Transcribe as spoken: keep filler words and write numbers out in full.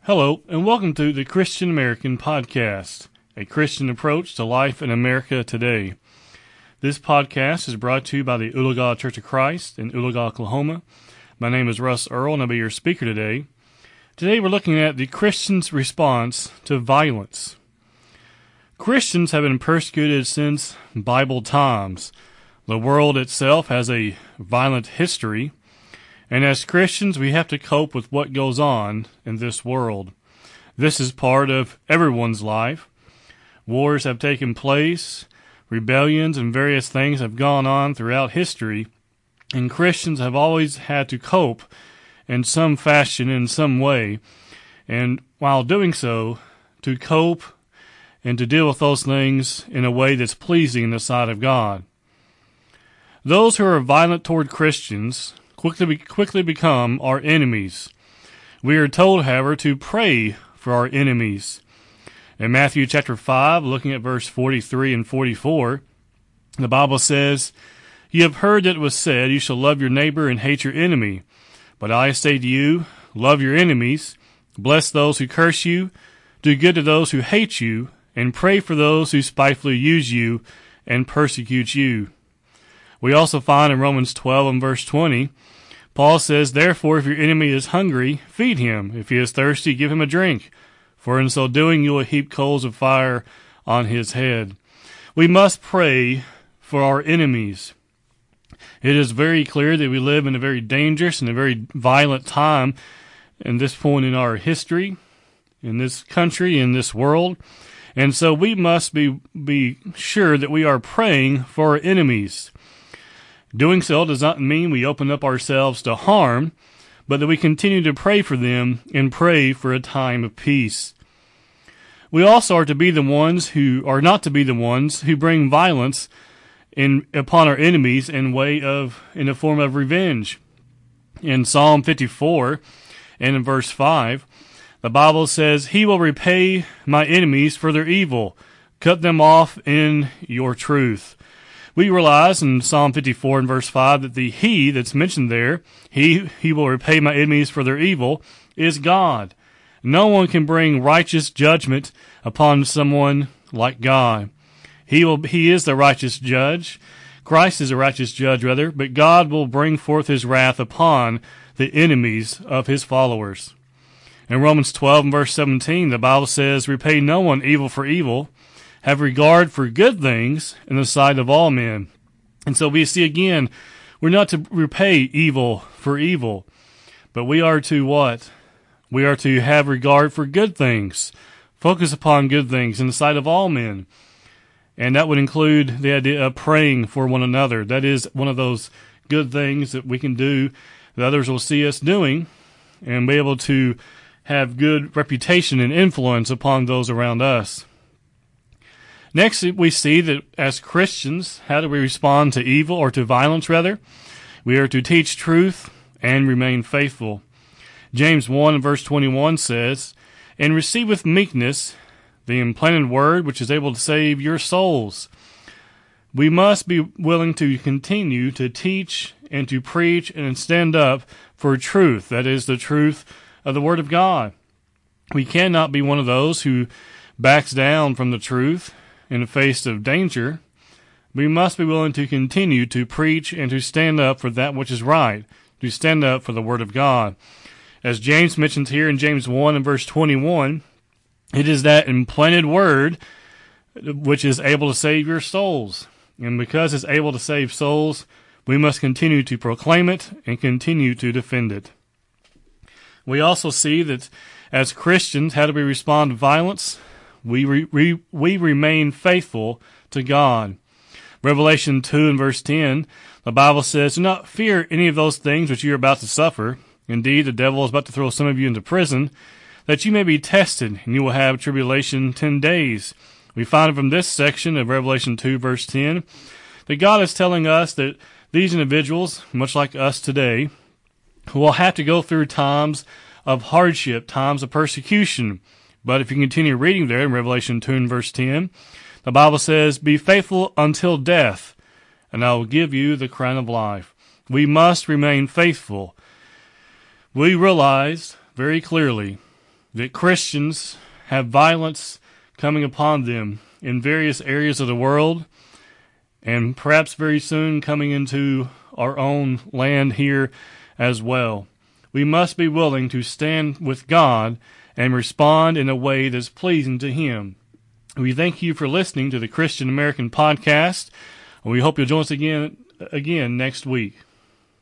Hello, and welcome to the Christian American Podcast, a Christian approach to life in America today. This podcast is brought to you by the Oologah Church of Christ in Oologah, Oklahoma. My name is Russ Earl, and I'll be your speaker today. Today we're looking at the Christian's response to violence. Christians have been persecuted since Bible times. The world itself has a violent history, and as Christians we have to cope with what goes on in this world. This is part of everyone's life. Wars have taken place, rebellions and various things have gone on throughout history, and Christians have always had to cope in some fashion, in some way, and while doing so, to cope and to deal with those things in a way that's pleasing in the sight of God. Those who are violent toward Christians quickly quickly become our enemies. We are told, however, to pray for our enemies. In Matthew chapter five, looking at verse forty-three and forty-four, the Bible says, "You have heard that it was said, 'You shall love your neighbor and hate your enemy.' But I say to you, love your enemies, bless those who curse you, do good to those who hate you, and pray for those who spitefully use you and persecute you." We also find in Romans twelve and verse twenty, Paul says, "Therefore, if your enemy is hungry, feed him. If he is thirsty, give him a drink. For in so doing, you will heap coals of fire on his head." We must pray for our enemies. It is very clear that we live in a very dangerous and a very violent time in this point in our history, in this country, in this world. And so we must be, be sure that we are praying for our enemies. Doing so does not mean we open up ourselves to harm, but that we continue to pray for them and pray for a time of peace. We also are to be the ones who are not to be the ones who bring violence in upon our enemies in way of in the form of revenge. In Psalm fifty-four and in verse five, the Bible says, "He will repay my enemies for their evil, cut them off in your truth." We realize in Psalm fifty-four and verse five that the he that's mentioned there, he, he will repay my enemies for their evil, is God. No one can bring righteous judgment upon someone like God. He will, he is the righteous judge. Christ is a righteous judge, rather, but God will bring forth his wrath upon the enemies of his followers. In Romans twelve and verse seventeen, the Bible says, "Repay no one evil for evil. Have regard for good things in the sight of all men." And so we see again, we're not to repay evil for evil, but we are to what? We are to have regard for good things. Focus upon good things in the sight of all men. And that would include the idea of praying for one another. That is one of those good things that we can do that others will see us doing and be able to have good reputation and influence upon those around us. Next, we see that as Christians, how do we respond to evil, or to violence rather? We are to teach truth and remain faithful. James one and verse twenty-one says, "And receive with meekness the implanted word which is able to save your souls." We must be willing to continue to teach and to preach and stand up for truth. That is the truth of the Word of God. We cannot be one of those who backs down from the truth in the face of danger. We must be willing to continue to preach and to stand up for that which is right, to stand up for the Word of God. As James mentions here in James one and verse twenty-one, it is that implanted word which is able to save your souls. And because it's able to save souls, we must continue to proclaim it and continue to defend it. We also see that as Christians, how do we respond to violence? We, re, re, we remain faithful to God. Revelation two and verse ten, the Bible says, "Do not fear any of those things which you are about to suffer. Indeed, the devil is about to throw some of you into prison, that you may be tested, and you will have tribulation ten days. We find from this section of Revelation two, verse ten, that God is telling us that these individuals, much like us today, will have to go through times of hardship, times of persecution. But if you continue reading there in Revelation two and verse ten, the Bible says, "Be faithful until death, and I will give you the crown of life." We must remain faithful. We realize very clearly that Christians have violence coming upon them in various areas of the world, and perhaps very soon coming into our own land here as well. We must be willing to stand with God and respond in a way that's pleasing to Him. We thank you for listening to the Christian American Podcast, and we hope you'll join us again again next week.